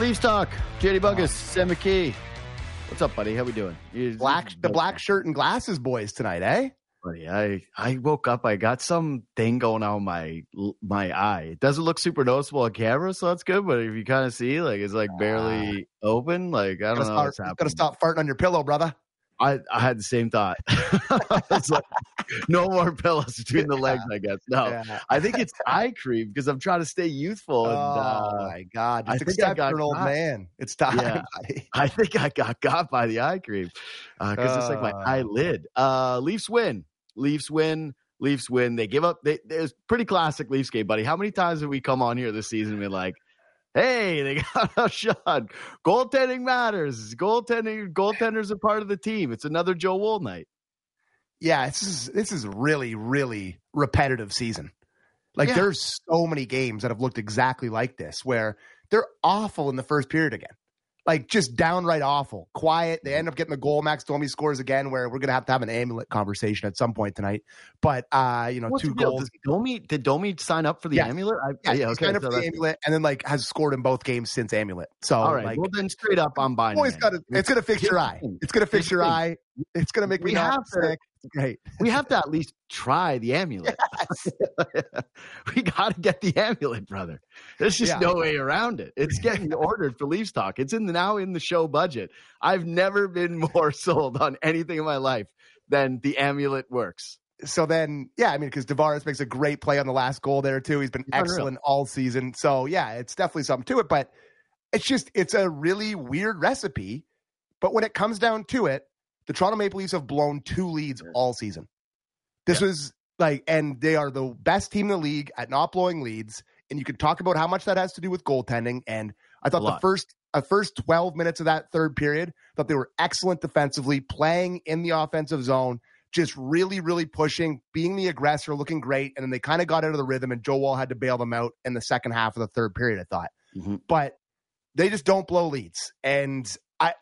Leafs Talk. JD Buckus, Sam McKee. What's up, buddy? How we doing? The black shirt and glasses boys tonight, eh? Buddy, I woke up. I got some thing going on my eye. It doesn't look super noticeable on camera, so that's good. But if you kind of see, like, it's like barely open. Like, I don't know what's happening. Gotta stop farting on your pillow, brother. I had the same thought. It's like, no more pillows between the legs, I guess. No, Yeah. I think it's eye cream because I'm trying to stay youthful. And, my God. I Just think I accept got you're an old caught. man. It's time, Yeah. buddy. I think I got by the eye cream because it's like my eyelid. Leafs win. They give up. There's pretty classic Leafs game, buddy. How many times have we come on here this season and been like, hey, they got a shot. Goaltending matters. Goaltenders are part of the team. It's another Joe Woll night. Yeah, this is really, really repetitive season. Like, there's so many games that have looked exactly like this where they're awful in the first period again. Like, just downright awful. Quiet. They end up getting the goal. Max Domi scores again, where we're going to have an amulet conversation at some point tonight. But, What's two the deal? goals. Did Domi sign up for the amulet? He signed up for the amulet and then, like, has scored in both games since amulet. So, all right. like, Well, then straight up, I'm buying it. It's going to fix your eye. It's going to fix your eye. It's going to make me not sick. Great. We have to at least try the amulet. We got to get the amulet, brother. There's just no way around it. It's getting ordered for Leafs Talk. It's now in the show budget. I've never been more sold on anything in my life than the amulet works. So then, because Tavares makes a great play on the last goal there too. He's been excellent all season. So it's definitely something to it, but it's a really weird recipe. But when it comes down to it, the Toronto Maple Leafs have blown 2 leads all season. This was and they are the best team in the league at not blowing leads. And you could talk about how much that has to do with goaltending. And I thought the first 12 minutes of that third period, that they were excellent defensively, playing in the offensive zone, just really, really pushing, being the aggressor, looking great. And then they kind of got out of the rhythm, and Joe Woll had to bail them out in the second half of the third period, I thought. Mm-hmm. But they just don't blow leads. And I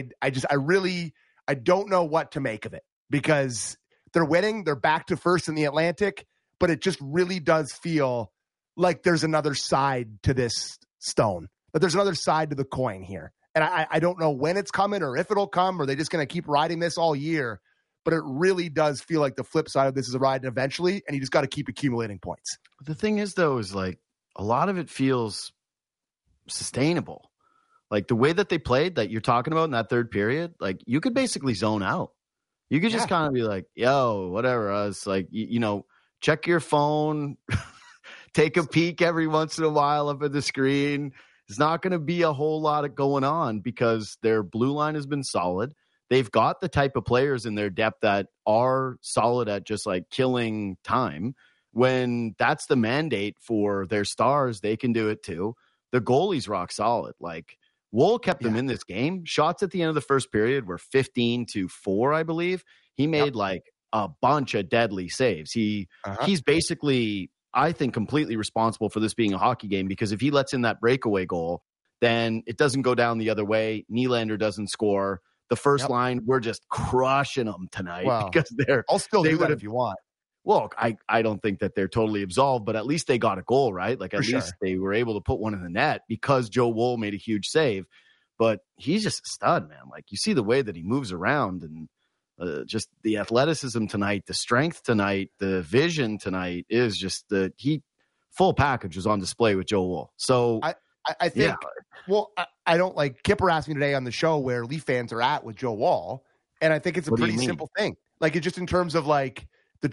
don't know what to make of it, because they're winning. They're back to first in the Atlantic, but it just really does feel like there's another side to this stone, that there's another side to the coin here. And I don't know when it's coming or if it'll come, or they're just going to keep riding this all year. But it really does feel like the flip side of this is a ride eventually, and you just got to keep accumulating points. The thing is, though, is like a lot of it feels sustainable. Like the way that they played that you're talking about in that third period, like you could basically zone out. You could just kind of be like, yo, whatever. Us, like, check your phone, take a peek every once in a while up at the screen. There's not going to be a whole lot of going on because their blue line has been solid. They've got the type of players in their depth that are solid at just like killing time. When that's the mandate for their stars, they can do it too. The goalie's rock solid. Like, Woll kept them in this game. Shots at the end of the first period were 15-4, I believe. He made like a bunch of deadly saves. He's basically, I think, completely responsible for this being a hockey game, because if he lets in that breakaway goal, then it doesn't go down the other way. Nylander doesn't score. The first line, we're just crushing them tonight because I'll still do that if you want. Well, I don't think that they're totally absolved, but at least they got a goal, right? Like, at least they were able to put one in the net because Joe Woll made a huge save. But he's just a stud, man. Like, you see the way that he moves around, and just the athleticism tonight, the strength tonight, the vision tonight is just full package was on display with Joe Woll. So I think, I don't like, Kipper asked me today on the show where Leaf fans are at with Joe Woll, and I think it's a pretty simple thing. Like, it's just in terms of like,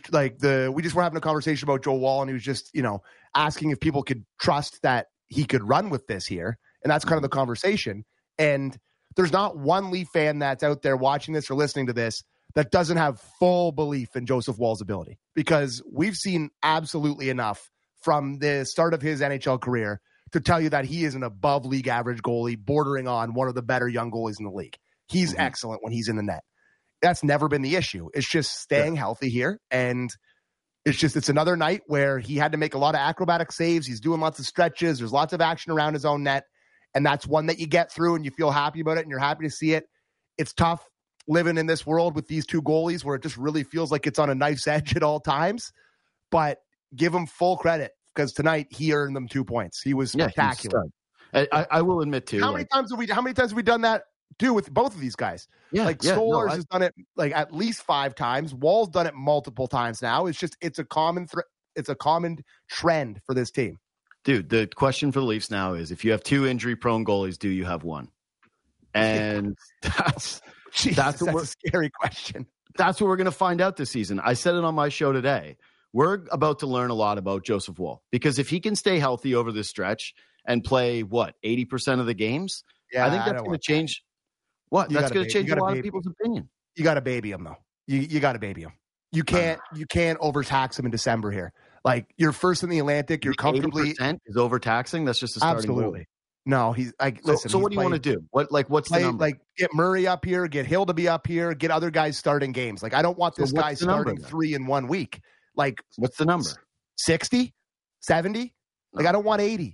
we just were having a conversation about Joe Woll, and he was just, asking if people could trust that he could run with this here. And that's kind of the conversation. And there's not one Leaf fan that's out there watching this or listening to this that doesn't have full belief in Joseph Woll's ability, because we've seen absolutely enough from the start of his NHL career to tell you that he is an above league average goalie, bordering on one of the better young goalies in the league. He's excellent when he's in the net. That's never been the issue. It's just staying healthy here. And it's another night where he had to make a lot of acrobatic saves. He's doing lots of stretches. There's lots of action around his own net. And that's one that you get through and you feel happy about it and you're happy to see it. It's tough living in this world with these two goalies where it just really feels like it's on a knife's edge at all times. But give him full credit, because tonight he earned them 2 points. He was spectacular. I will admit too. How many times have we done that too with both of these guys? Yeah, Stolarz has done it like at least 5 times. Wall's done it multiple times now. It's a common trend for this team. Dude, the question for the Leafs now is: if you have 2 injury-prone goalies, do you have one? And that's a scary question. That's what we're going to find out this season. I said it on my show today. We're about to learn a lot about Joseph Woll, because if he can stay healthy over this stretch and play 80% of the games, I think that's going to change. That's going to change a lot of people's opinion. You got to baby him though. You got to baby him. You can't overtax him in December here. Like, you're first in the Atlantic. You're comfortably 80% is overtaxing. That's just a starting absolutely. goal. No, he's like, listen. So what do you want to do? What's the number? Like, get Murray up here, get Hill to be up here, get other guys starting games. Like, I don't want this guy starting 3 in 1 week. Like, what's the number? 60, 70. Like, I don't want 80.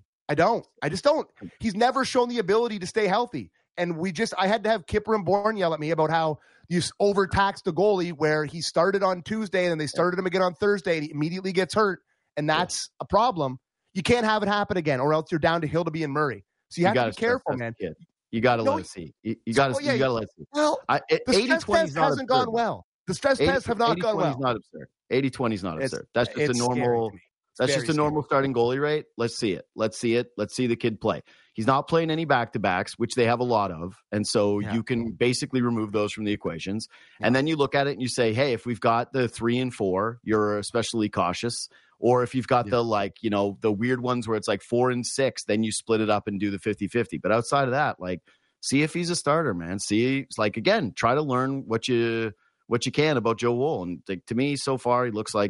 I just don't. He's never shown the ability to stay healthy. And I had to have Kipper and Bourne yell at me about how you overtaxed a goalie, where he started on Tuesday and then they started him again on Thursday and he immediately gets hurt. And that's a problem. You can't have it happen again, or else you're down to Hill to be in Murray. So you have to be careful, man. You got to let it see. You got to let it see. Well, the stress test hasn't gone well. The stress tests have not gone well. 80-20 is not absurd. 80-20 is not absurd. That's just a normal. That's just a normal starting goalie rate. Let's see it. Let's see the kid play. He's not playing any back-to-backs, which they have a lot of. And so you can basically remove those from the equations. Yeah. And then you look at it and you say, hey, if we've got the 3 and 4, you're especially cautious. Or if you've got the weird ones where it's like 4 and 6, then you split it up and do the 50-50. But outside of that, see if he's a starter, man. Again, try to learn what you can about Joe Woll. And to me, so far, he looks like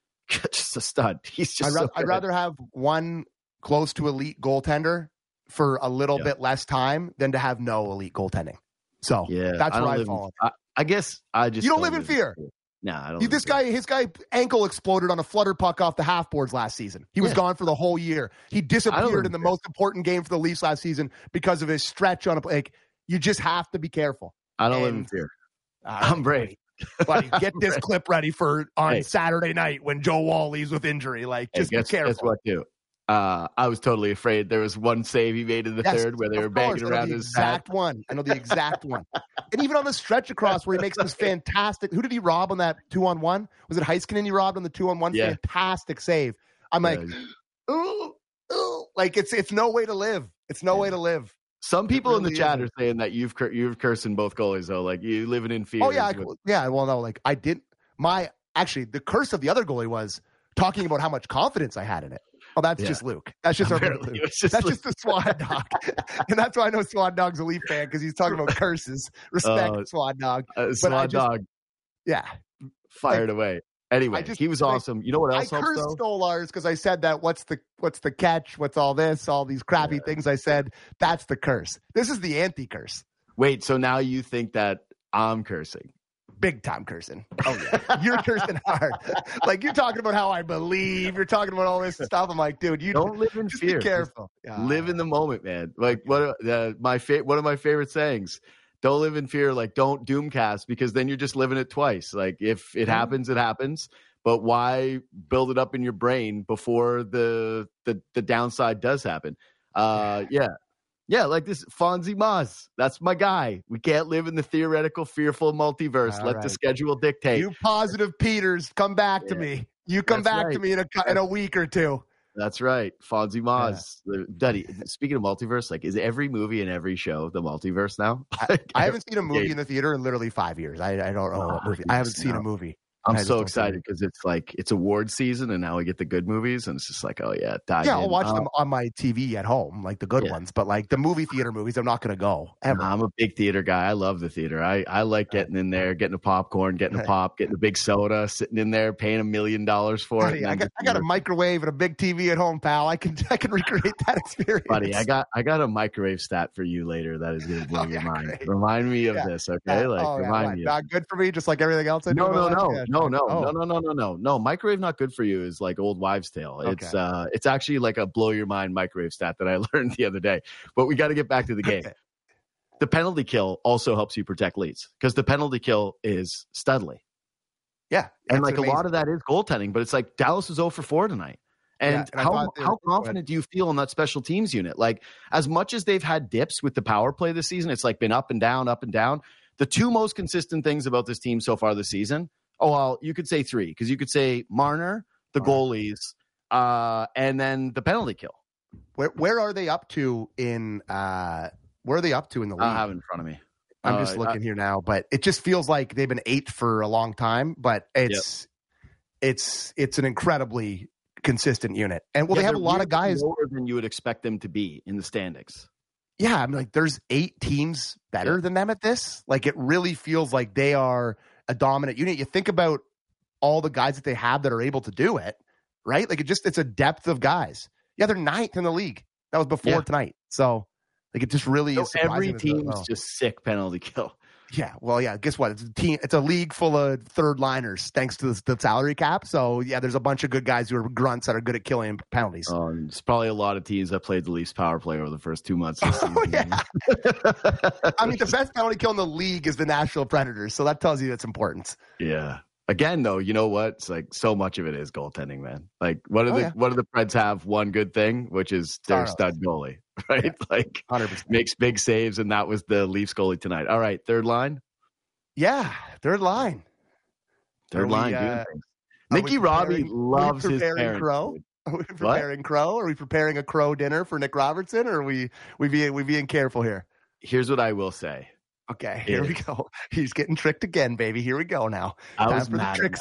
just a stud. He's just I'd rather have one close to elite goaltender for a little bit less time than to have no elite goaltending. So that's where I fall. I guess I just you don't live in fear. No, I don't. His guy ankle exploded on a flutter puck off the half boards last season. He was gone for the whole year. He disappeared in the most important game for the Leafs last season because of his stretch on a play. You just have to be careful. I don't live in fear. I'm brave. Buddy, get this clip ready for Saturday night when Joe Woll leaves with injury. Be careful. Guess what, too? I was totally afraid. There was one save he made in the third where they were banging around his exact one. I know the exact one. And even on the stretch across where he makes this fantastic. Who did he rob on that 2-on-1? Was it Heiskanen he robbed on the 2-on-1? Yeah. Fantastic save. I'm ooh, it's no way to live. It's no way to live. Some people in the chat are saying that you've cursing both goalies though. Like, you living in fear. Oh yeah, Well, no, I didn't. The curse of the other goalie was talking about how much confidence I had in it. Oh, that's just Luke. That's just our Luke. That's just the Swan Dog. And that's why I know Swan Dog's a Leaf fan, because he's talking about curses. Respect, Swan Dog. Dog. Yeah. Fired away. Anyway, he was awesome. You know what else helps, though? I cursed Stolarz because I said that what's the catch? What's all this? All these crappy things I said. That's the curse. This is the anti-curse. Wait, so now you think that I'm cursing? Big time cursing. Oh yeah, you're cursing hard. You're talking about how I believe. You're talking about all this stuff. I'm like, dude, you don't live in fear. Be careful. Live in the moment, man. One of my favorite sayings: "Don't live in fear." Don't doomcast, because then you're just living it twice. If it happens, it happens. But why build it up in your brain before the downside does happen? Yeah, like this Fonzie Maz. That's my guy. We can't live in the theoretical, fearful multiverse. Let the schedule dictate. You positive Peters, come back to me. You come back to me in a week or two. That's right. Fonzie Maz. Yeah. Duddy, speaking of multiverse, is every movie and every show the multiverse now? I haven't seen a movie in the theater in literally 5 years. I don't know what movie. I haven't seen a movie. I'm so excited because it's award season and now we get the good movies and it's just I'll watch them on my TV at home, the good ones, but the movie theater movies, I'm not going to go ever. I'm a big theater guy. I love the theater. I like getting in there, getting a popcorn, getting a pop, getting a big soda, sitting in there, paying $1 million for it. I got a microwave and a big TV at home, pal. I can recreate that experience. Buddy, I got a microwave stat for you later that is going to blow your mind. Great. Remind me of this, okay? Remind me. Not good for me, just like everything else I do. No. Microwave not good for you is like old wives' tale. Okay. It's actually like a blow your mind microwave stat that I learned the other day. But we got to get back to the game. The penalty kill also helps you protect leads because the penalty kill is Studley. Yeah, and a lot of that is goaltending. But it's Dallas is 0 for 4 tonight, And how confident do you feel in that special teams unit? Like, as much as they've had dips with the power play this season, it's like been up and down, up and down. The two most consistent things about this team so far this season, you could say three, because you could say Marner, the goalies, and then the penalty kill. Where are they up to in the league? I don't have it in front of me. I'm just looking here now, but it just feels like they've been 8th for a long time, but it's an incredibly consistent unit. And they have a lot of guys lower than you would expect them to be in the standings. Yeah, I'm like, there's 8 teams better than them at this. Like, it really feels like they are a dominant unit. You think about all the guys that they have that are able to do it, right? Like, it's a depth of guys. Yeah, they're 9th in the league. That was before tonight. So, like, it just really is surprising. Every team's just sick penalty kill. Yeah, well, yeah. Guess what? It's a league full of third liners, thanks to the salary cap. So yeah, there's a bunch of good guys who are grunts that are good at killing penalties. There's probably a lot of teams that played the Leafs power play over the first 2 months of the season. Yeah. I mean, the best penalty kill in the league is the Nashville Predators, so that tells you its importance. Yeah. Again, though, you know what? It's like so much of it is goaltending, man. Like, what do the Preds have? One good thing, which is their stud goalie, right? Yeah. Like, 100%. Makes big saves, and that was the Leafs goalie tonight. All right, third line. Yeah, third line. Doing things. Mickey Robbie loves his parents. Crow? Are we preparing Crow? Are we preparing a Crow dinner for Nick Robertson, or are we being careful here? Here's what I will say. Okay, here we go. He's getting tricked again, baby. Here we go now. I was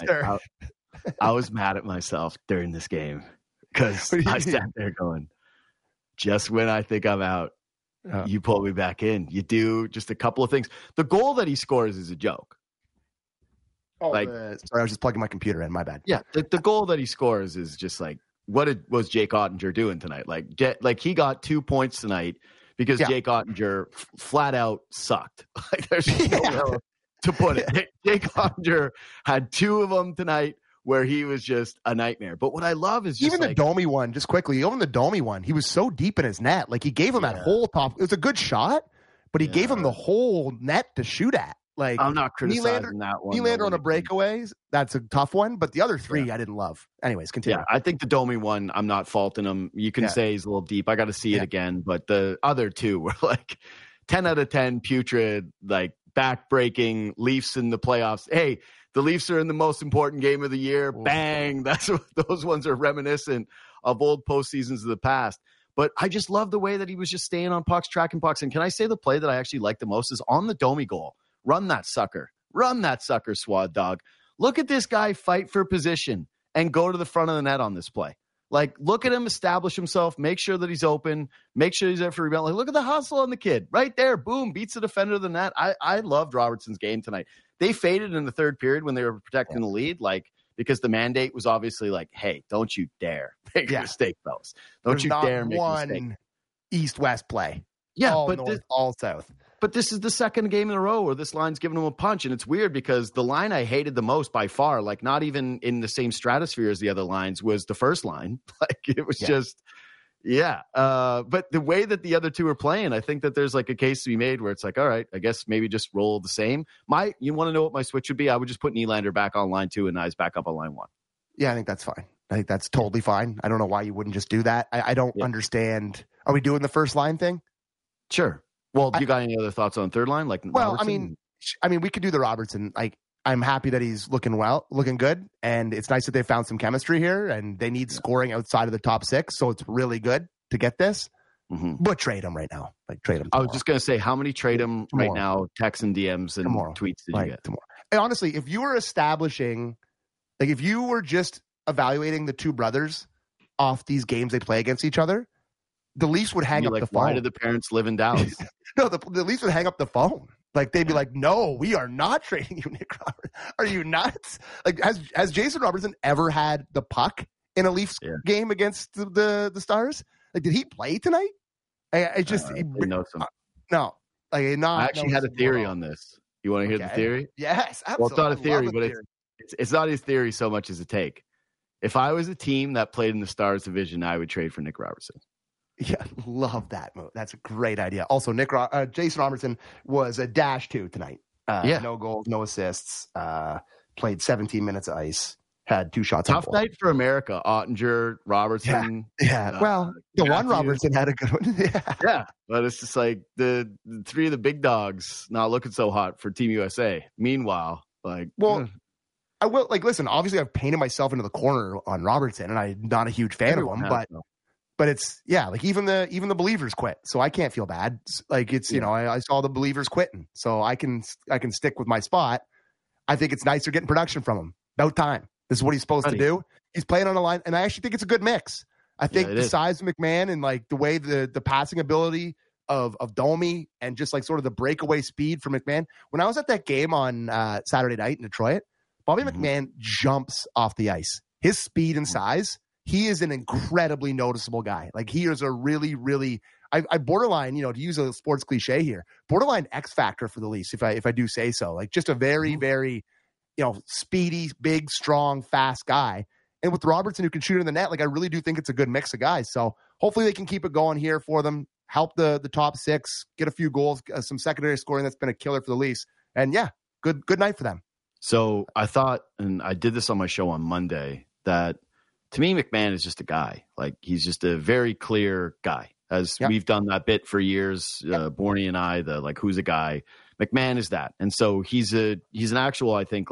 mad at myself during this game because I sat there going, just when I think I'm out, you pull me back in. You do just a couple of things. The goal that he scores is a joke. Sorry, I was just plugging my computer in. My bad. Yeah, the goal that he scores is just like, was Jake Ottinger doing tonight? Like he got 2 points tonight because Jake Ottinger flat out sucked. Like, there's no way to put it. Jake Ottinger had 2 of them tonight where he was just a nightmare. But what I love is just even the Domi one, just quickly, even the Domi one, he was so deep in his net. Like, he gave him that whole top. It was a good shot, but he gave him the whole net to shoot at. Like, I'm not criticizing that one. Nylander on the breakaways, that's a tough one. But the other 3 I didn't love. Anyways, continue. Yeah, I think the Domi one, I'm not faulting him. You can say he's a little deep. I got to see it again. But the other 2 were like 10 out of 10 putrid, like back-breaking Leafs in the playoffs. Hey, the Leafs are in the most important game of the year. Ooh. Bang. Those ones are reminiscent of old postseasons of the past. But I just love the way that he was just staying on pucks, tracking pucks. And can I say the play that I actually like the most is on the Domi goal. Run that sucker, Swad Dog. Look at this guy fight for position and go to the front of the net on this play. Like, look at him establish himself, make sure that he's open, make sure he's there for rebound. Like, look at the hustle on the kid right there. Boom, beats the defender of the net. I loved Robertson's game tonight. They faded in the third period when they were protecting the lead, like, because the mandate was obviously like, hey, don't you dare make a mistake, fellas. Don't you dare make a mistake. East-west play. Yeah, all north, all south. But this is the second game in a row where this line's giving them a punch. And it's weird because the line I hated the most by far, like not even in the same stratosphere as the other lines, was the first line. Like, it was just, but the way that the other 2 are playing, I think that there's like a case to be made where it's like, all right, I guess maybe just roll the same. You want to know what my switch would be? I would just put Nylander back on line 2 and Nyes back up on line 1. Yeah, I think that's fine. I think that's totally fine. I don't know why you wouldn't just do that. I don't understand. Are we doing the first line thing? Sure. Well, do you got any other thoughts on third line? Like, well, Robertson? I mean, we could do the Robertson. Like, I'm happy that he's looking good, and it's nice that they found some chemistry here. And they need scoring outside of the top 6, so it's really good to get this. Mm-hmm. But trade him right now. Like, trade him. I was just gonna say, how many trade him right now? Texts and DMs and tweets did you get? Tomorrow. And honestly, if you were establishing, like, if you were just evaluating the 2 brothers off these games they play against each other, the Leafs would hang up the phone. Why do the parents live in Dallas? No, the Leafs would hang up the phone. Like, they'd be like, no, we are not trading you, Nick Robertson. Are you nuts? Like, has Jason Robertson ever had the puck in a Leafs game against the Stars? Like, did he play tonight? I actually had a theory on this. You want to hear the theory? Yes, absolutely. Well, it's not a theory, but it's not his theory so much as a take. If I was a team that played in the Stars division, I would trade for Nick Robertson. Yeah, love that move. That's a great idea. Also, Jason Robertson was a -2 tonight. No goals, no assists. Played 17 minutes of ice. had 2 shots. Tough night for America. Ottinger, Robertson. Yeah. Well, the one Robertson had a good one. Yeah. But it's just like the 3 of the big dogs not looking so hot for Team USA. Meanwhile, like, I will listen. Obviously, I've painted myself into the corner on Robertson, and I'm not a huge fan of him. But it's like even the believers quit, so I can't feel bad. Like it's I saw the believers quitting, so I can stick with my spot. I think it's nice they're getting production from him. About time. This is what he's supposed to do. He's playing on a line, and I actually think it's a good mix. I think the size of McMahon and like the way the passing ability of Domi and just like sort of the breakaway speed for McMahon. When I was at that game on Saturday night in Detroit, Bobby McMahon jumps off the ice. His speed and size, he is an incredibly noticeable guy. Like he is a really, really, I borderline, to use a sports cliche here, borderline X factor for the Leafs, if I do say so. Like just a very, very, speedy, big, strong, fast guy. And with Robertson, who can shoot in the net, like I really do think it's a good mix of guys. So hopefully they can keep it going here for them, help the top 6, get a few goals, some secondary scoring that's been a killer for the Leafs. And yeah, good night for them. So I thought, and I did this on my show on Monday, that to me, McMahon is just a guy. Like he's just a very clear guy. We've done that bit for years, Borny and I, who's a guy. McMahon is that. And so he's an actual, I think,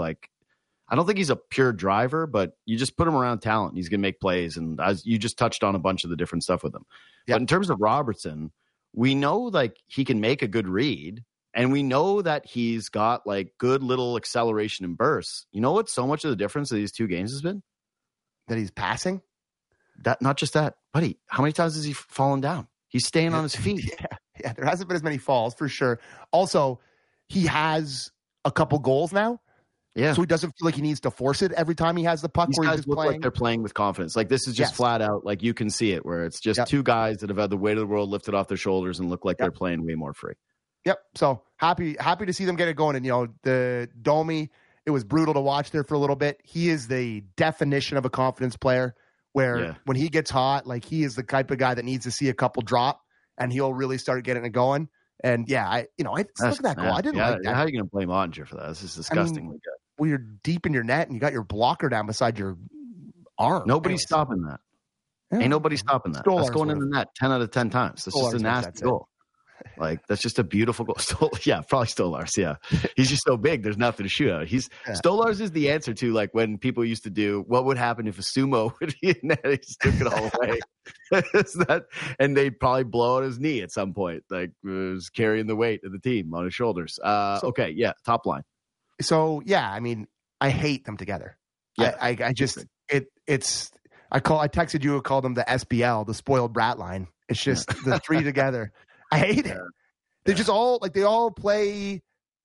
I don't think he's a pure driver, but you just put him around talent and he's going to make plays. And as you just touched on a bunch of the different stuff with him. Yep. But in terms of Robertson, we know he can make a good read, and we know that he's got good little acceleration and bursts. You know what so much of the difference of these 2 games has been? That he's passing? That not just that, buddy. How many times has he fallen down? He's staying on his feet. Yeah, there hasn't been as many falls for sure. Also, he has a couple goals now. Yeah. So he doesn't feel like he needs to force it every time he has the puck. These guys look like they're playing with confidence. Like this is just flat out, you can see it, where it's just 2 guys that have had the weight of the world lifted off their shoulders and look like they're playing way more free. Yep. So happy to see them get it going. And the Domi, it was brutal to watch there for a little bit. He is the definition of a confidence player, where when he gets hot, he is the type of guy that needs to see a couple drop and he'll really start getting it going. And look at that goal. I didn't like that. How are you going to blame Ottinger for that? This is disgustingly good. Well, you're deep in your net and you got your blocker down beside your arm. Nobody's stopping that. Yeah. Ain't nobody stopping that. That's going in the net 10 out of 10 times. That's just a nasty goal. That's just a beautiful goal. Probably Stolarz. Yeah. He's just so big. There's nothing to shoot at. Stolarz is the answer to when people used to do what would happen if a sumo would be in net. He just took it all away. And they'd probably blow out his knee at some point. Was carrying the weight of the team on his shoulders. Okay. Yeah. Top line. So yeah, I mean, I hate them together. Yeah. I just I texted you, called them the SBL, the spoiled brat line. It's just the 3 together. I hate it. They just all they all play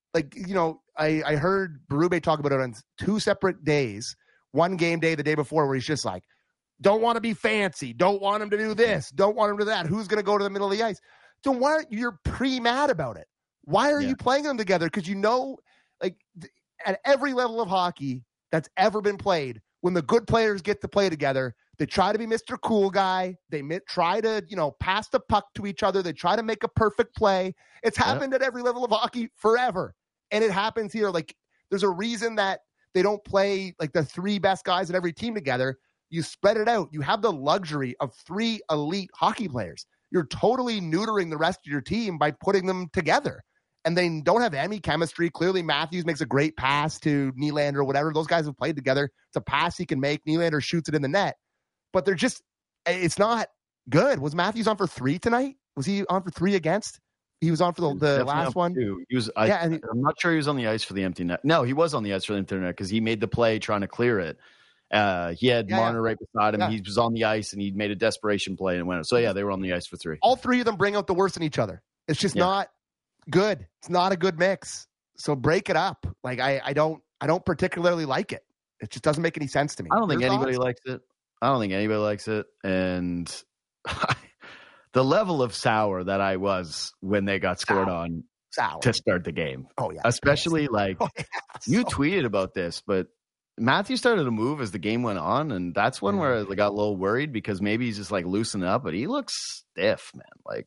I heard Berube talk about it on 2 separate days. One game day, the day before, where he's just don't want to be fancy, don't want him to do this, don't want him to do that. Who's going to go to the middle of the ice? So why aren't you're pre-mad about it? Why are you playing them together? Because at every level of hockey that's ever been played, when the good players get to play together, they try to be Mr. Cool Guy. They try to, pass the puck to each other. They try to make a perfect play. It's happened at every level of hockey forever. And it happens here. There's a reason that they don't play the 3 best guys in every team together. You spread it out. You have the luxury of 3 elite hockey players. You're totally neutering the rest of your team by putting them together. And they don't have any chemistry. Clearly, Matthews makes a great pass to Nylander or whatever. Those guys have played together. It's a pass he can make. Nylander shoots it in the net. But it's not good. Was Matthews on for 3 tonight? Was he on for 3 against? He was on for the last one. He was. I'm not sure he was on the ice for the empty net. No, he was on the ice for the empty net because he made the play trying to clear it. He had Marner right beside him. Yeah. He was on the ice and he made a desperation play and went. So they were on the ice for 3. All 3 of them bring out the worst in each other. It's just not good. It's not a good mix. So break it up. I don't particularly like it. It just doesn't make any sense to me. I don't think anybody likes it. And the level of sour that I was when they got scored on to start the game. Oh yeah. Especially you tweeted about this, but Matthew started to move as the game went on, and that's when where I got a little worried because maybe he's just loosening up, but he looks stiff, man.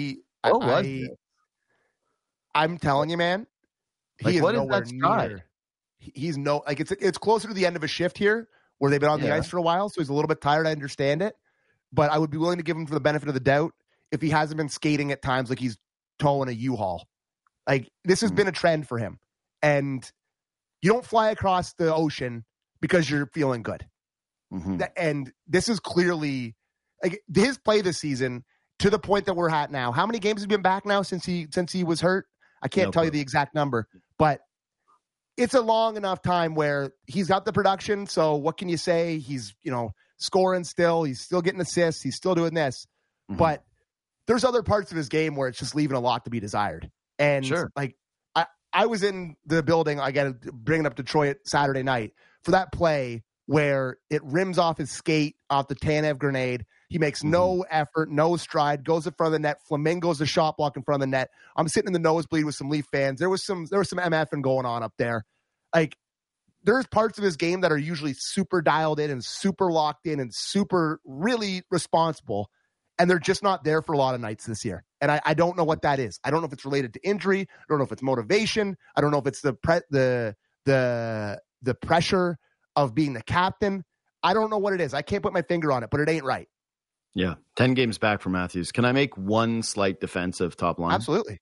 I'm telling you, man. He is nowhere near. He's it's closer to the end of a shift here where they've been on the ice for a while, so he's a little bit tired. I understand it. But I would be willing to give him for the benefit of the doubt if he hasn't been skating at times like he's towing a U-Haul. Like, this has been a trend for him. And you don't fly across the ocean because you're feeling good. And this is clearly like his play this season to the point that we're at now. How many games has he been back now since he was hurt? I can't tell you the exact number, but it's a long enough time where he's got the production. So what can you say? He's, scoring still. He's still getting assists. He's still doing this. But there's other parts of his game where it's just leaving a lot to be desired. And I was in the building, I got to bring up Detroit Saturday night for that play where it rims off his skate off the Tanev grenade. He makes no effort, no stride, goes in front of the net, flamingos the shot block in front of the net. I'm sitting in the nosebleed with some Leaf fans. There was some MFing going on up there. Like, there's parts of his game that are usually super dialed in and super locked in and super really responsible. And they're just not there for a lot of nights this year. And I don't know what that is. I don't know if it's related to injury. I don't know if it's motivation. I don't know if it's the pressure of being the captain. I don't know what it is. I can't put my finger on it, but it ain't right. Yeah. 10 games back for Matthews. Can I make one slight defensive top line? Absolutely.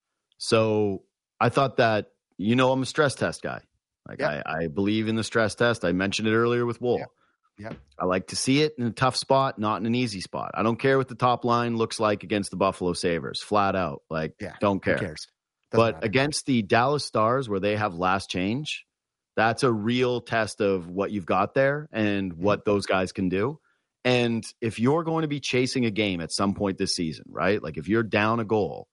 So I thought that, I'm a stress test guy. Like, I believe in the stress test. I mentioned it earlier with Wool. Yeah. I like to see it in a tough spot, not in an easy spot. I don't care what the top line looks like against the Buffalo Sabres, flat out. Don't care. Who cares? But matter. Against the Dallas Stars, where they have last change, that's a real test of what you've got there and what those guys can do. And if you're going to be chasing a game at some point this season, right? Like, if you're down a goal,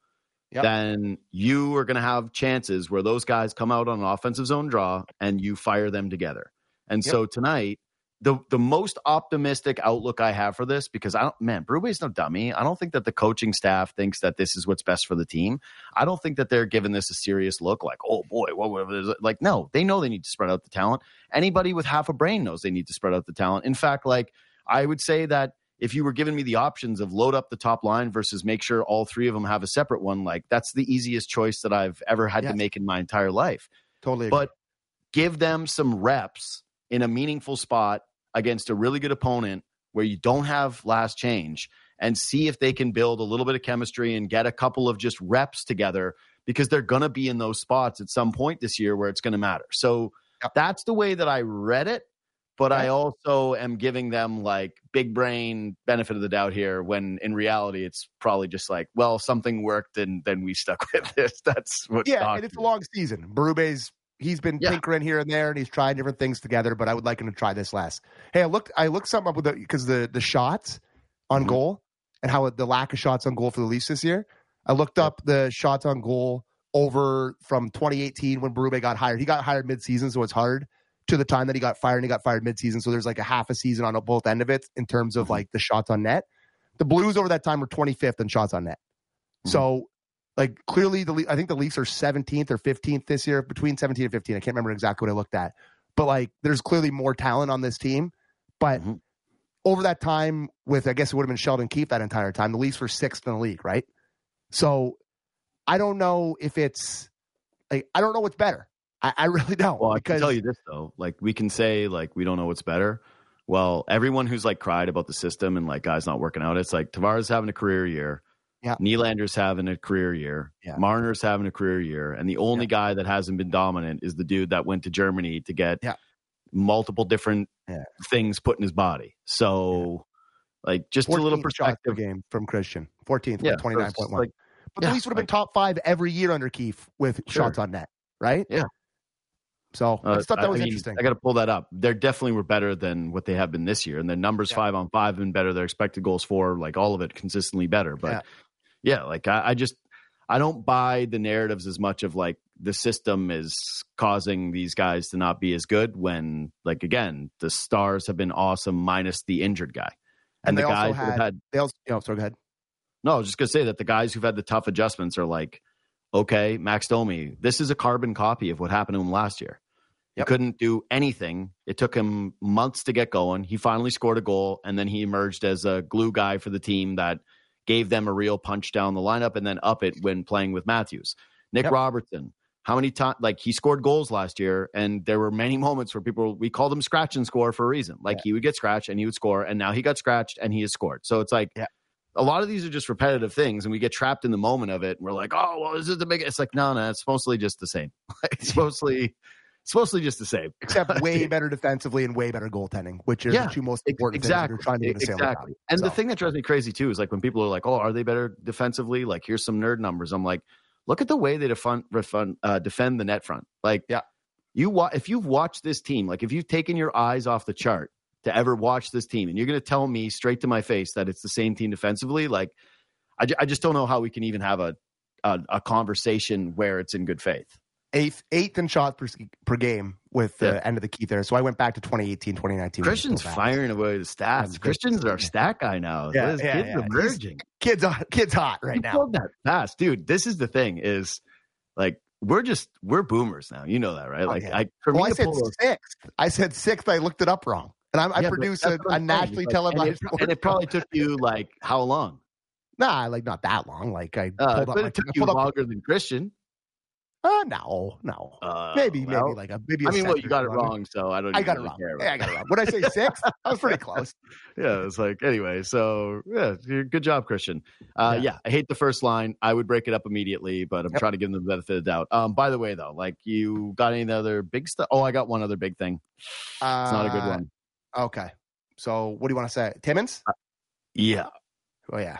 then you are going to have chances where those guys come out on an offensive zone draw and you fire them together. And so tonight, the most optimistic outlook I have for this, because Berube's no dummy. I don't think that the coaching staff thinks that this is what's best for the team. I don't think that they're giving this a serious look like, oh boy, like, no, they know they need to spread out the talent. Anybody with half a brain knows they need to spread out the talent. In fact, like, I would say that if you were giving me the options of load up the top line versus make sure all three of them have a separate one, like, that's the easiest choice that I've ever had to make in my entire life. Totally agree. But give them some reps in a meaningful spot against a really good opponent where you don't have last change, and see if they can build a little bit of chemistry and get a couple of just reps together, because they're going to be in those spots at some point this year where it's going to matter. So that's the way that I read it. But I also am giving them like big brain benefit of the doubt here, when in reality, it's probably just like, well, something worked and then we stuck with this. That's what. Yeah. And it's a long season. He's been tinkering here and there, and he's trying different things together, but I would like him to try this less. Hey, I looked something up with because the shots on goal and how the lack of shots on goal for the Leafs this year. I looked up the shots on goal over from 2018 when Berube got hired. He got hired midseason, so it's hard, to the time that he got fired, and he got fired midseason. So there's like a half a season on both end of it in terms of like the shots on net. The Blues over that time were 25th in shots on net. So, like, clearly, I think the Leafs are 17th or 15th this year, between 17 and 15. I can't remember exactly what I looked at. But, like, there's clearly more talent on this team. But over that time with, I guess it would have been Sheldon Keefe that entire time, the Leafs were 6th in the league, right? So I don't know if it's – like, I don't know what's better. I really don't. Well, I can tell you this, though. Like, we can say, like, we don't know what's better. Well, everyone who's, like, cried about the system and, like, guys not working out, it's like Tavares having a career year. Yeah. Nylander's having a career year. Yeah. Marner's having a career year. And the only guy that hasn't been dominant is the dude that went to Germany to get multiple different things put in his body. So, like, just a little perspective. Game from Christian. 14th with 29.1. Like, but the Leafs would have been top 5 every year under Keefe with shots on net, right? Yeah. So I just thought that was interesting. I got to pull that up. They definitely were better than what they have been this year. And their numbers 5-on-5 have been better. Their expected goals for, like, all of it consistently better. But like I don't buy the narratives as much of like the system is causing these guys to not be as good, when, like, again, the Stars have been awesome minus the injured guy. And the guys that have had. Sorry, go ahead. No, I was just going to say that the guys who've had the tough adjustments are like, okay, Max Domi, this is a carbon copy of what happened to him last year. He couldn't do anything. It took him months to get going. He finally scored a goal, and then he emerged as a glue guy for the team that gave them a real punch down the lineup and then up it when playing with Matthews. Nick Robertson, how many times, like he scored goals last year, and there were many moments where we called him scratch and score for a reason. Like he would get scratched and he would score, and now he got scratched and he has scored. So it's like a lot of these are just repetitive things, and we get trapped in the moment of it. And we're like, oh, well, this is the big. It's like, no, it's mostly just the same. It's mostly just the same, except way better defensively and way better goaltending, which are the two most important things you're trying to do. Exactly. And the thing that drives me crazy too is like when people are like, oh, are they better defensively? Like, here's some nerd numbers. I'm like, look at the way they defend the net front. Like, if you've watched this team, like if you've taken your eyes off the chart to ever watch this team, and you're going to tell me straight to my face that it's the same team defensively, like I just don't know how we can even have a conversation where it's in good faith. Eighth in shots per game with the end of the key there. So I went back to 2018, 2019. Christian's firing away the stats. Christian's our stat guy now. His kids are emerging. Kid's hot right now. Pulled that fast, dude. This is the thing is like we're boomers now. You know that, right? Like I said sixth. I said sixth. I looked it up wrong, and I produce a nationally televised. And it probably took you like how long? Nah, like not that long. Like I pulled up. It took you longer than Christian. No. Maybe like a maybe. I mean, well, you got it wrong, so I don't. I got it wrong. I got it wrong. What did I say? Six? I was pretty close. Yeah, it's like anyway. So good job, Christian. I hate the first line. I would break it up immediately, but I'm trying to give them the benefit of the doubt. By the way, though, like you got any other big stuff? Oh, I got one other big thing. It's not a good one. Okay. So what do you want to say? Timmins? Yeah. Oh yeah.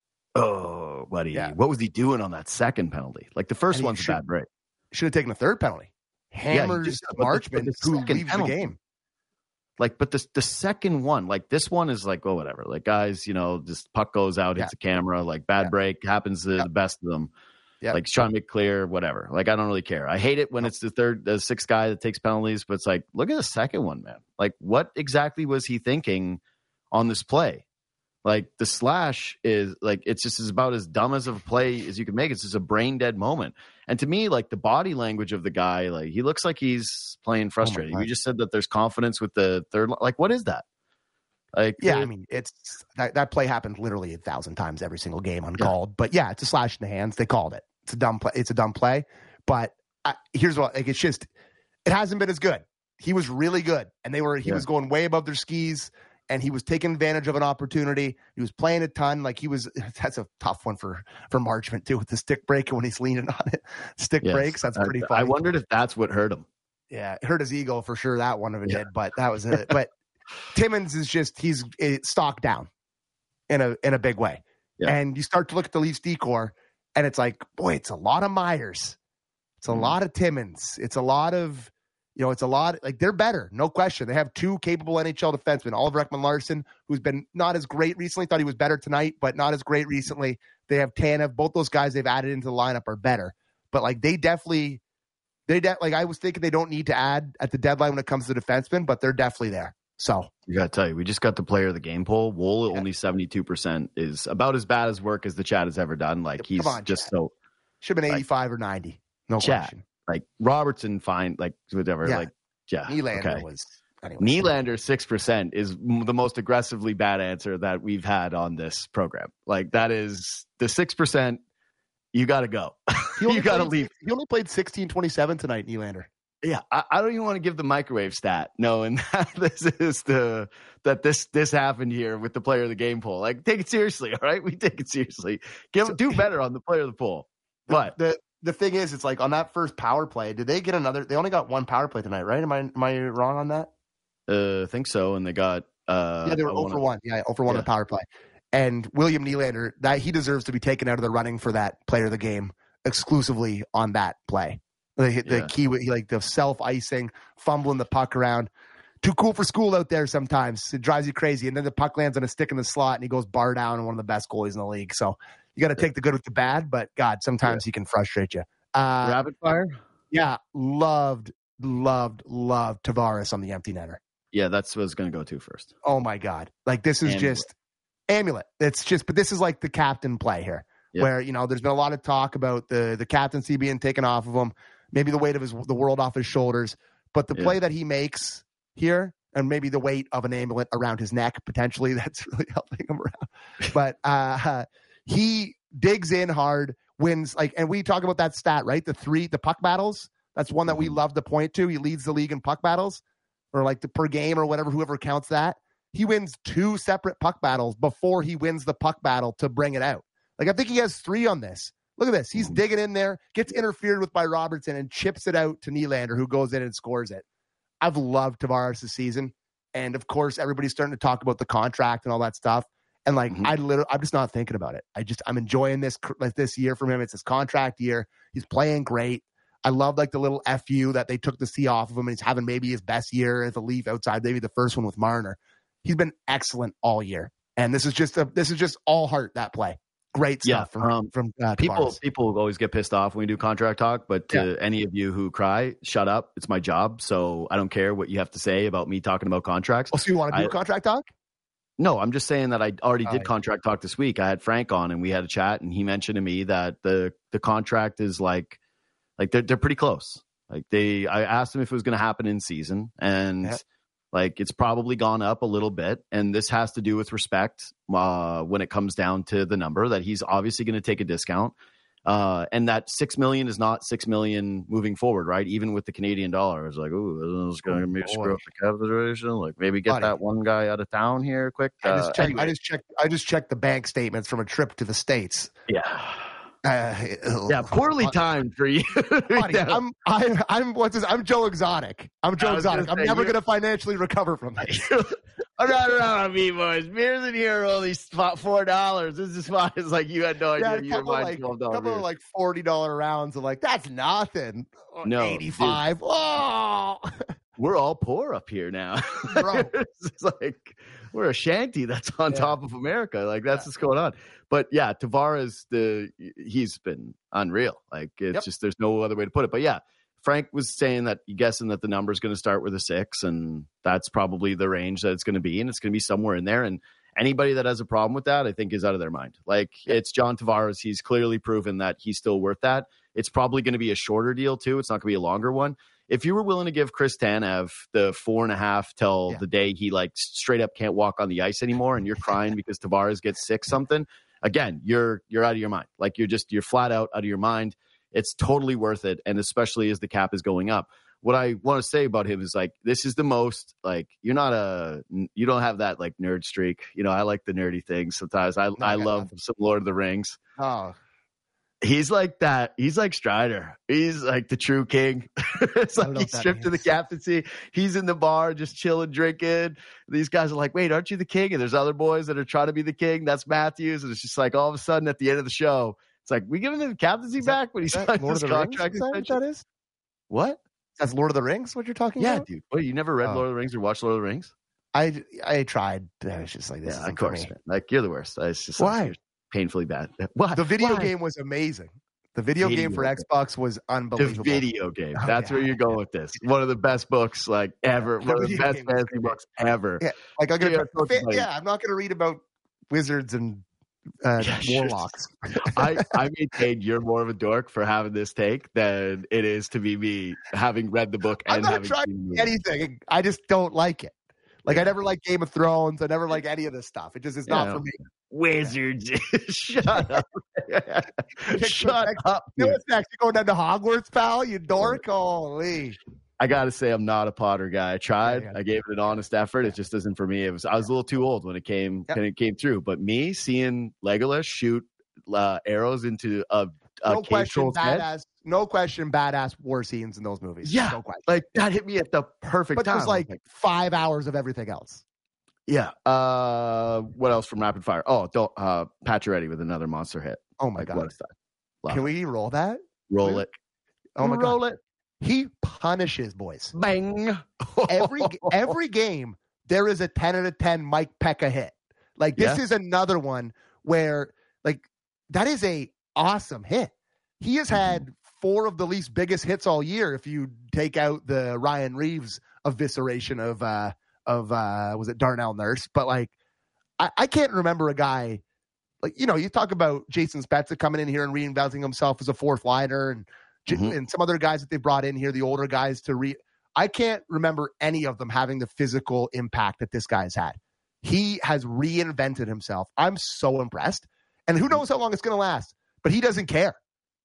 Oh, buddy. Yeah. What was he doing on that second penalty? Like the first one's a bad break. Should have taken a third penalty. Hammers Marchment, who leaves the game. Like, but the second one, like this one is like, oh, whatever. Like, guys, just puck goes out, hits the camera, like bad break, happens to the best of them. Yeah. Like, trying to make clear, whatever. Like, I don't really care. I hate it when it's the sixth guy that takes penalties, but it's like, look at the second one, man. Like, what exactly was he thinking on this play? Like the slash is like, it's just about as dumb as of a play as you can make. It's just a brain dead moment. And to me, like the body language of the guy, like he looks like he's playing frustrated. You just said that there's confidence with the third. Like, what is that? Like, I mean, it's that play happened literally 1,000 times every single game uncalled. But it's a slash in the hands. They called it. It's a dumb play. It's a dumb play. But here's what, like, it's just, it hasn't been as good. He was really good, and he was going way above their skis. And he was taking advantage of an opportunity. He was playing a ton. Like that's a tough one for Marchment too, with the stick break and when he's leaning on it. Stick breaks. That's pretty funny. I wondered if that's what hurt him. Yeah, it hurt his ego for sure. That one of it did, but that was it. But Timmins is just, he's stock down in a big way. Yeah. And you start to look at the Leafs decor and it's like, boy, it's a lot of Myers. It's a lot of Timmins. It's a lot of, it's a lot, like they're better, no question. They have two capable NHL defensemen, Oliver Ekman-Larsson, who's been not as great recently, thought he was better tonight, but not as great recently. They have Tanev. Both those guys they've added into the lineup are better. But like like I was thinking they don't need to add at the deadline when it comes to defensemen, but they're definitely there. So you got to tell you, we just got the player of the game poll. Wool only 72% is about as bad as work as the Chat has ever done. Like he's just Chad. So should have been 85 or 90. No Chat. Question. Like Robertson, fine, like whatever. Yeah. Like, Nylander was. Anyway. Nylander 6% is the most aggressively bad answer that we've had on this program. Like that is the 6%. You got to go. You got to leave. He only played 16-27 tonight, Nylander. Yeah, I don't even want to give the microwave stat, knowing that this happened here with the player of the game poll. Like, take it seriously, all right? We take it seriously. Do better on the player of the poll. But the thing is, it's like on that first power play, did they get another? They only got one power play tonight, right? Am I wrong on that? I think so. And they got they were 0 for 1. Yeah, 0 for 1 on the power play. And William Nylander, that he deserves to be taken out of the running for that player of the game exclusively on that play. The key, like the self-icing, fumbling the puck around. Too cool for school out there sometimes. It drives you crazy. And then the puck lands on a stick in the slot and he goes bar down and one of the best goalies in the league. So you got to take the good with the bad, but God, sometimes he can frustrate you. Rapid fire? Yeah. Loved Tavares on the empty netter. Yeah, that's what I was going to go to first. Oh my God. Like this is just amulet. It's just, but this is like the captain play here where, there's been a lot of talk about the captaincy being taken off of him. Maybe the weight of the world off his shoulders, but the play that he makes here, and maybe the weight of an amulet around his neck, potentially, that's really helping him around. But he digs in hard wins, like, and we talk about that stat, right? The puck battles. That's one that we love to point to. He leads the league in puck battles, or like the per game or whatever, whoever counts that. He wins 2 separate puck battles before he wins the puck battle to bring it out. Like, I think he has 3 on this. Look at this. He's digging in there, gets interfered with by Robertson, and chips it out to Nylander, who goes in and scores it. I've loved Tavares this season. And of course, everybody's starting to talk about the contract and all that stuff. And like, I'm just not thinking about it. I'm enjoying this year from him. It's his contract year. He's playing great. I love like the little FU that they took the C off of him, and he's having maybe his best year as a Leaf outside maybe the first one with Marner. He's been excellent all year, and this is just all heart, that play. Great stuff from people. People always get pissed off when we do contract talk, but to any of you who cry, shut up. It's my job, so I don't care what you have to say about me talking about contracts. Oh, so you want to do contract talk? No, I'm just saying that I already did contract talk this week. I had Frank on, and we had a chat, and he mentioned to me that the contract is like they're pretty close. Like I asked him if it was going to happen in season, and like it's probably gone up a little bit. And this has to do with respect when it comes down to the number that he's obviously going to take a discount. And that $6 million is not $6 million moving forward, right? Even with the Canadian dollar, it's like, ooh, this is going to maybe screw up the cap situation. Like maybe get that one guy out of town here quick. I just checked the bank statements from a trip to the States. Yeah. Poorly timed for you. Buddy, I'm Joe Exotic. I'm never going to financially recover from this. on me, boys. Beers in here are only $4. This is fine. It's like you had no idea. You were buying $12. A couple of like $40 rounds of like, that's nothing. No, 85. Oh, we're all poor up here now, bro. It's like we're a shanty that's on top of America. Like that's what's going on. But yeah, Tavares, he's been unreal. Like it's just there's no other way to put it. But yeah, Frank was saying that guessing that the number is going to start with a 6, and that's probably the range that it's going to be, and it's going to be somewhere in there. And anybody that has a problem with that, I think, is out of their mind. Like it's John Tavares. He's clearly proven that he's still worth that. It's probably going to be a shorter deal too. It's not going to be a longer one. If you were willing to give Chris Tanev the 4.5 till the day he like straight up can't walk on the ice anymore, and you're crying because Tavares gets sick something, again, you're out of your mind. Like you're flat out of your mind. It's totally worth it, and especially as the cap is going up. What I want to say about him is like this is the most like you don't have that like nerd streak. You know, I like the nerdy things sometimes. I love some Lord of the Rings. Oh. He's like that. He's like Strider. He's like the true king. It's like he's stripped to the captaincy. He's in the bar just chilling, drinking. These guys are like, wait, aren't you the king? And there's other boys that are trying to be the king. That's Matthews. And it's just like all of a sudden at the end of the show, it's like, we giving him the captaincy back when he's signed this contract. Is that what that is? What? That's Lord of the Rings, what you're talking about? Yeah, dude. What, you never read Lord of the Rings or watched Lord of the Rings? I tried. I was just like, this is of course. Like, you're the worst. It's just why? Like, painfully bad. What? The video game was amazing. The video game for Xbox was unbelievable. The video game. That's where you're going with this. One of the best books like ever. One of the best fantasy books ever. Yeah, like I'm not gonna read about wizards and warlocks. I maintain you're more of a dork for having this take than it is to be me having read the book and having seen anything. I just don't like it. Like I never liked Game of Thrones. I never liked any of this stuff. It just is not for me. Wizards. Shut up. Shut up. You know what's next? You going down to Hogwarts, pal? You dork? Holy. I got to say, I'm not a Potter guy. I tried. I gave it an honest effort. It just isn't for me. I was a little too old when it came through. But me seeing Legolas shoot arrows into a cave troll's head. No question, badass war scenes in those movies. Yeah, no question. Like that hit me at the perfect time. But there's like 5 hours of everything else. Yeah. What else from Rapid Fire? Oh, Pacioretty with another monster hit. Oh my God. Can we roll that? Roll it. Oh my God. Roll it. He punishes boys. Bang. Every game there is a 10 out of 10 Mike Pekka hit. Like this is another one where like that is a awesome hit. He has had 4 of the least biggest hits all year if you take out the Ryan Reeves evisceration of was it Darnell Nurse? But like I can't remember a guy like, you know, you talk about Jason Spezza coming in here and reinventing himself as a fourth liner and some other guys that they brought in here, the older guys I can't remember any of them having the physical impact that this guy's had. He has reinvented himself. I'm so impressed. And who knows how long it's going to last, but he doesn't care.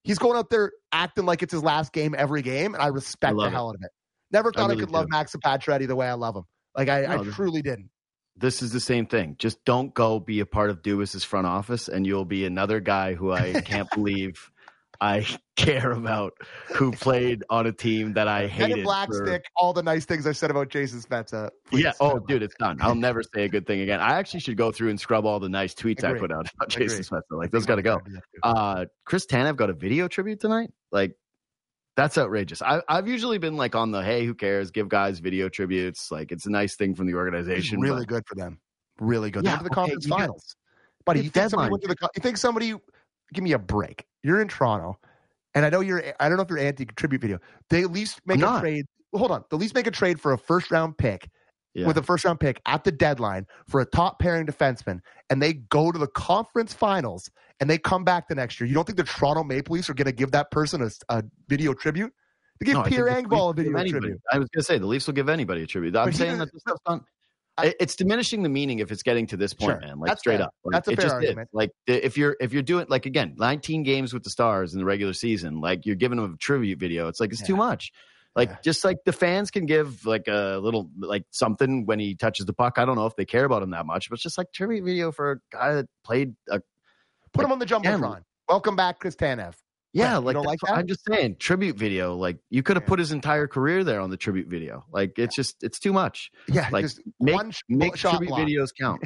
he's going out there acting like it's his last game every game, and I respect the hell out of it. Never thought I could love Max Pacioretty the way I love him. Like I truly didn't. This is the same thing. Just don't go be a part of Dubas's front office, and you'll be another guy who I can't believe I care about, who played on a team that I hated. And black stick all the nice things I said about Jason Spezza. Yeah. Oh, dude, it's done. I'll never say a good thing again. I actually should go through and scrub all the nice tweets I put out about Jason Spezza. Like, those got to go. Chris Tanev got a video tribute tonight. Like, that's outrageous. I've usually been like on the, hey, who cares? Give guys video tributes. Like, it's a nice thing from the organization. It's really good for them. Really good. They went to the conference finals. Buddy, you think somebody give me a break. You're in Toronto, and I don't know if you're anti-tribute video. They at least make a trade. Hold on. They at least make a trade for a first-round pick with a first-round pick at the deadline for a top-pairing defenseman, and they go to the conference finals, and they come back the next year. You don't think the Toronto Maple Leafs are going to give that person a video tribute? They give Pierre Engvall a video tribute. I was going to say, the Leafs will give anybody a tribute. I'm saying that this stuff's done. It's diminishing the meaning if it's getting to this point, man. Like, that's straight up. Like, that's a fair argument. Like, if you're doing, like, again, 19 games with the Stars in the regular season, like, you're giving them a tribute video. It's like, it's too much. Like, just like the fans can give like a little, like, something when he touches the puck. I don't know if they care about him that much, but it's just like tribute video for a guy that played. Put him on the Jumbotron. Welcome back, Chris Tanev. Yeah, like that? I'm just saying, tribute video. Like, you could have put his entire career there on the tribute video. Like, it's too much. Yeah, like, just make tribute videos count.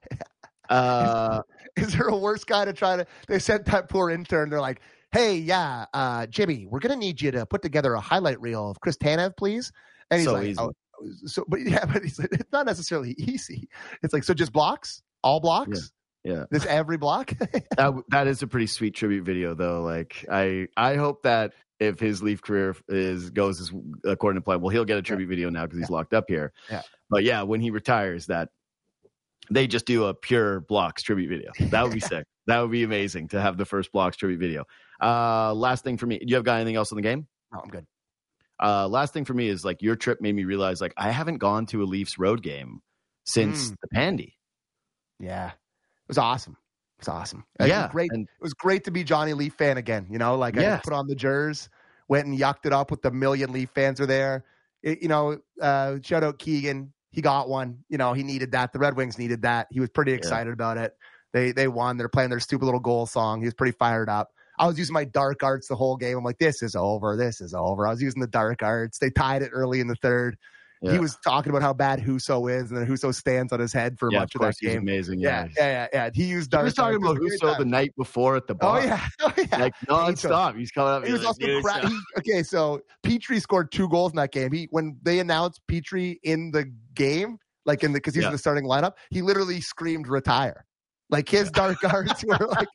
Is there a worse guy to try to? They sent that poor intern. They're like, hey, Jimmy, we're gonna need you to put together a highlight reel of Chris Tanev, please. And he's like, easy. But he's like, it's not necessarily easy. It's like, so just blocks, all blocks. Yeah. This every block. that is a pretty sweet tribute video, though. Like, I hope that if his Leaf career goes according to plan, well, he'll get a tribute video now because he's locked up here. Yeah. But yeah, when he retires, that they just do a pure Blocks tribute video. That would be sick. That would be amazing to have the first Blocks tribute video. Last thing for me. Do you have got anything else on the game? No, I'm good. Last thing for me is, like, your trip made me realize, like, I haven't gone to a Leafs road game since the Pandy. Yeah. It was awesome. It was great. It was great to be Johnny Leaf fan again. You know, like, I put on the jerseys, went and yucked it up with the million Leaf fans are there. Shout out Keegan. He got one. You know, he needed that. The Red Wings needed that. He was pretty excited about it. They won. They're playing their stupid little goal song. He was pretty fired up. I was using my dark arts the whole game. I'm like, this is over. I was using the dark arts. They tied it early in the third. Yeah. He was talking about how bad Husso is, and then Husso stands on his head for much of that game. He's amazing. Yeah. He used dark. He was talking about Husso the night before at the bar. Oh yeah. Like, nonstop. He's coming up. He was also okay. So Petrie scored 2 goals in that game. When they announced Petrie in the game, like because he's in the starting lineup, he literally screamed retire. Like, his dark arts were like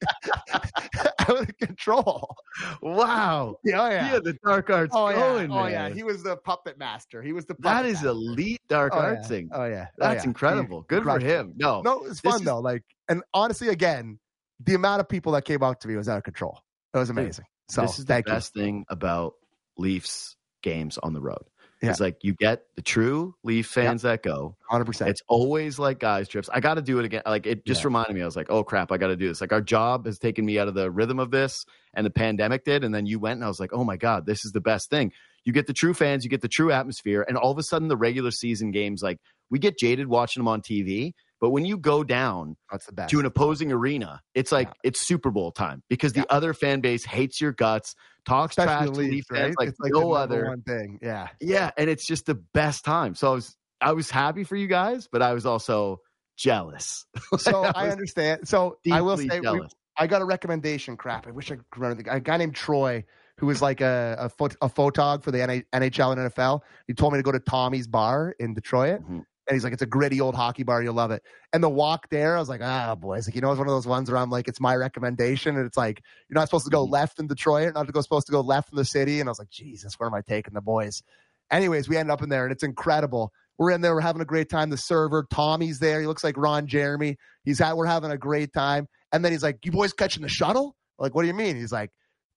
out of control. Wow. Yeah. He had the dark arts going, man. Oh, yeah. He was the puppet master. That is elite dark artsing. Oh, yeah. That's incredible. Good for him. No, it's fun, though. Like, and honestly, again, the amount of people that came out to me was out of control. It was amazing. So, this is the best thing about Leafs games on the road. Yeah. It's like, you get the true Leaf fans that go 100%. It's always like guys trips. I got to do it again. Like, it just reminded me. I was like, oh crap, I got to do this. Like, our job has taken me out of the rhythm of this, and the pandemic did. And then you went, and I was like, oh my God, this is the best thing. You get the true fans, you get the true atmosphere, and all of a sudden the regular season games, like, we get jaded watching them on TV. But when you go down to an opposing arena, it's like it's Super Bowl time, because the other fan base hates your guts, talks trash to Leafs fans like no other one thing. Yeah, and it's just the best time. So I was happy for you guys, but I was also jealous. So I understand. So I will say, jealous. I got a recommendation. Crap, I wish I could remember a guy named Troy, who was like a photog for the NHL and NFL. He told me to go to Tommy's Bar in Detroit. Mm-hmm. And he's like, it's a gritty old hockey bar. You'll love it. And the walk there, I was like, boys. Like, it's one of those ones where I'm like, it's my recommendation. And it's like, you're not supposed to go left in Detroit, supposed to go left in the city. And I was like, Jesus, where am I taking the boys? Anyways, we end up in there, and it's incredible. We're in there. We're having a great time. The server, Tommy's there. He looks like Ron Jeremy. We're having a great time. And then he's like, you boys catching the shuttle? Like, what do you mean? He's like,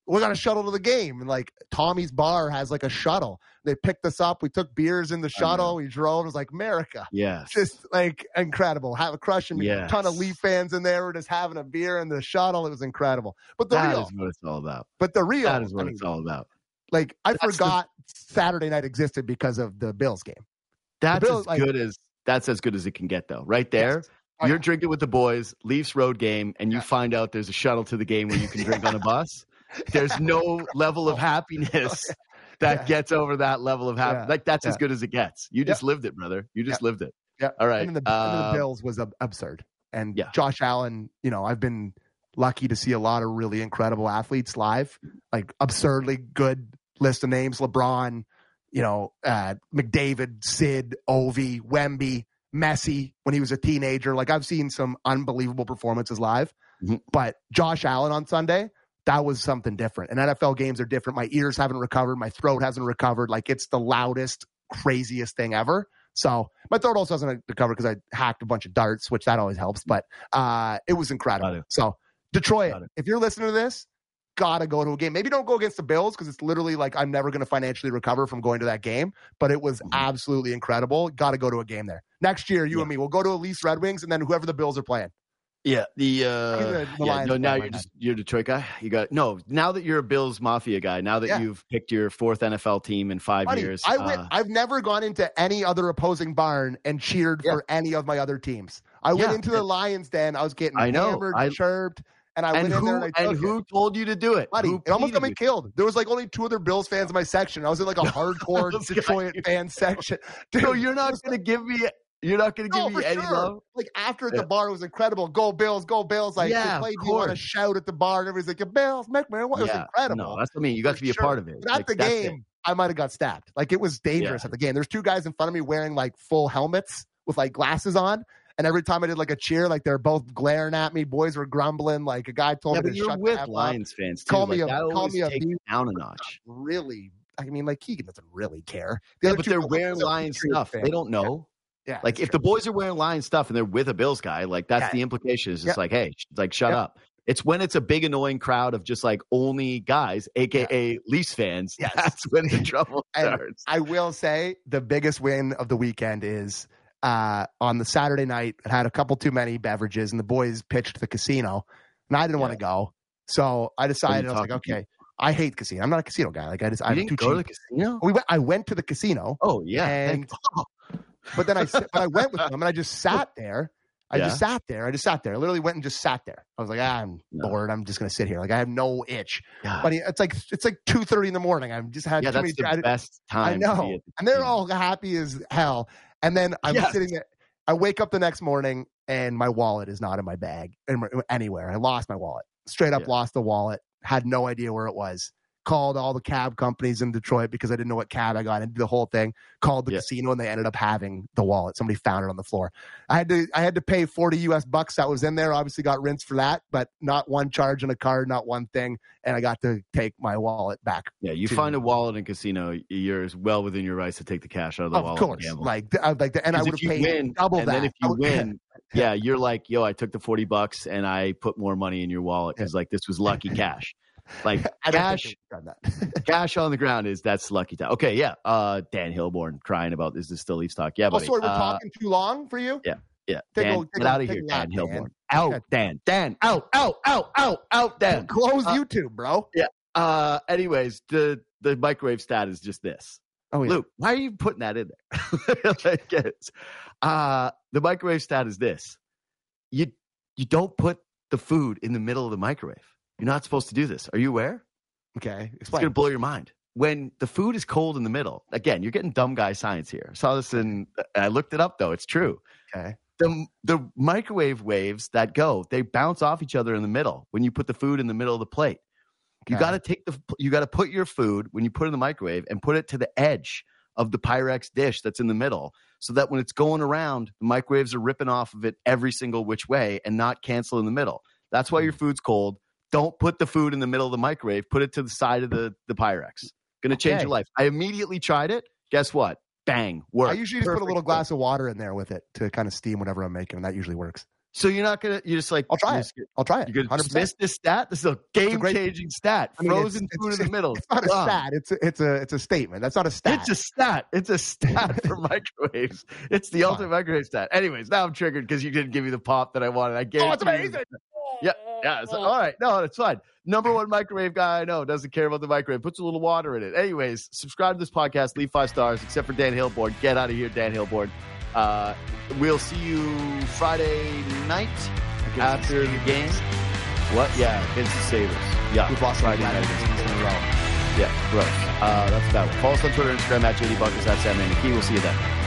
we got a shuttle to the game. And like Tommy's bar has like a shuttle. They picked us up. We took beers in the shuttle. We drove. It was like America. Yes. Just like incredible. Have a crushing yes. ton of Leaf fans in there. We're just having a beer in the shuttle. It was incredible. But that is what it's all about. But the real. That is what it's all about. Like I forgot Saturday night existed because of the Bills game. That's as good as it can get though. Right there. Yes. You're drinking with the boys, Leafs road game, and you find out there's a shuttle to the game where you can drink on a bus. There's no level of happiness that gets over that level of happiness. Like that's as good as it gets. You just lived it, brother. You just lived it. Yeah. All right. And the Bills was absurd. And Josh Allen, I've been lucky to see a lot of really incredible athletes live, like absurdly good list of names. LeBron, McDavid, Sid, Ovi, Wemby, Messi when he was a teenager. Like I've seen some unbelievable performances live, but Josh Allen on Sunday, that was something different. And NFL games are different. My ears haven't recovered. My throat hasn't recovered. Like it's the loudest, craziest thing ever. So my throat also hasn't recovered because I hacked a bunch of darts, which that always helps. But it was incredible. So Detroit, if you're listening to this, gotta go to a game. Maybe don't go against the Bills because it's literally like I'm never going to financially recover from going to that game. But it was absolutely incredible. Got to go to a game there. Next year, you and me, we'll go to at least Red Wings and then whoever the Bills are playing. Yeah, now you're a Detroit guy. Now that you're a Bills Mafia guy, now that you've picked your fourth NFL team in 5 years. I've never gone into any other opposing barn and cheered for any of my other teams. I went into the Lions Den. I was getting hammered, chirped. And I went in there and I took who told you to do it? Buddy, it almost got me killed. There was like only 2 other Bills fans in my section. I was in like a hardcore Detroit fan section. Dude, so you're not going to give me any love? Like after the bar, it was incredible. Go Bills, go Bills. Like they played, you want to shout at the bar and everybody's like, Bills, man, it was incredible. No, that's what I mean. You got to be a part of it. But at the game, I might have got stabbed. Like it was dangerous at the game. There's 2 guys in front of me wearing like full helmets with like glasses on. And every time I did like a cheer, like they're both glaring at me. Boys were grumbling. Like a guy told me to shut with Lions fans too. Call me a down a notch. Really, I mean, like Keegan doesn't really care. But they're wearing Lions stuff. They don't know. Yeah, like if the boys are wearing Lions stuff and they're with a Bills guy, like that's the implication. It's just like, hey, like shut up. It's when it's a big annoying crowd of just like only guys, aka Leafs fans. Yes. That's when the trouble starts. I will say the biggest win of the weekend is. On the Saturday night, I had a couple too many beverages, and the boys pitched the casino, and I didn't want to go. So I decided, I was like, okay, I hate casino. I'm not a casino guy. Like I didn't go to the casino. I went to the casino. Oh yeah, but then I went with them, and I just sat there. I just sat there. I literally went and just sat there. I was like, I'm bored. I'm just gonna sit here. Like I have no itch. But it's like 2:30 in the morning. I've just had too many. That's the best time. I know, and they're all happy as hell. And then I'm sitting there. I wake up the next morning and my wallet is not in my bag anywhere. I lost my wallet. Straight up lost the wallet. Had no idea where it was. Called all the cab companies in Detroit because I didn't know what cab I got into the whole thing. Called the casino and they ended up having the wallet. Somebody found it on the floor. I had to pay $40 that was in there. Obviously got rinsed for that, but not one charge on a card, not one thing. And I got to take my wallet back. Yeah, you find a wallet in a casino, you're well within your rights to take the cash out of the wallet. Of course, and I would have paid double that. And then if you win, you're like, yo, I took the $40 and I put more money in your wallet because like this was lucky cash. Like cash on the ground that's lucky time. Okay, Dan Hilborn crying about this is still Leafs talk. Yeah, buddy. Sorry, we're talking too long for you. Yeah. Dan, get out of here, Dan Hilborn. Out, Dan, out, Dan. Close YouTube, bro. Yeah. Anyways, the microwave stat is just this. Oh, yeah. Luke, why are you putting that in there? The microwave stat is this. You don't put the food in the middle of the microwave. You're not supposed to do this. Are you aware? Okay. It's going to blow your mind. When the food is cold in the middle, again, you're getting dumb guy science here. I saw this I looked it up, though. It's true. Okay. The microwave waves that go, they bounce off each other in the middle when you put the food in the middle of the plate. Okay. You got to put your food when you put it in the microwave and put it to the edge of the Pyrex dish that's in the middle so that when it's going around, the microwaves are ripping off of it every single which way and not cancel in the middle. That's why your food's cold. Don't put the food in the middle of the microwave. Put it to the side of the Pyrex. Going to change your life. I immediately tried it. Guess what? Bang. Work. I usually just put a little glass of water in there with it to kind of steam whatever I'm making, and that usually works. So you're not gonna. You're just like. I'll try it. I'll try it. You're gonna dismiss this stat. This is a game-changing stat. Frozen food in the middle. It's not a stat. It's a statement. That's not a stat. It's a stat. It's a stat for microwaves. It's the ultimate microwave stat. Anyways, now I'm triggered because you didn't give me the pop that I wanted. I gave. Oh, it's amazing. Yeah. So, all right. No, it's fine. Number one microwave guy I know doesn't care about the microwave. Puts a little water in it. Anyways, subscribe to this podcast. Leave 5 stars. Except for Dan Hillborn. Get out of here, Dan Hillborn. We'll see you Friday night after the game. What? Yeah, against the Sabres. Yeah, we've lost Friday night against in a row. Yeah, gross. That's about it. Follow us on Twitter and Instagram at JD Buckets. That's Sam and Key. We'll see you then.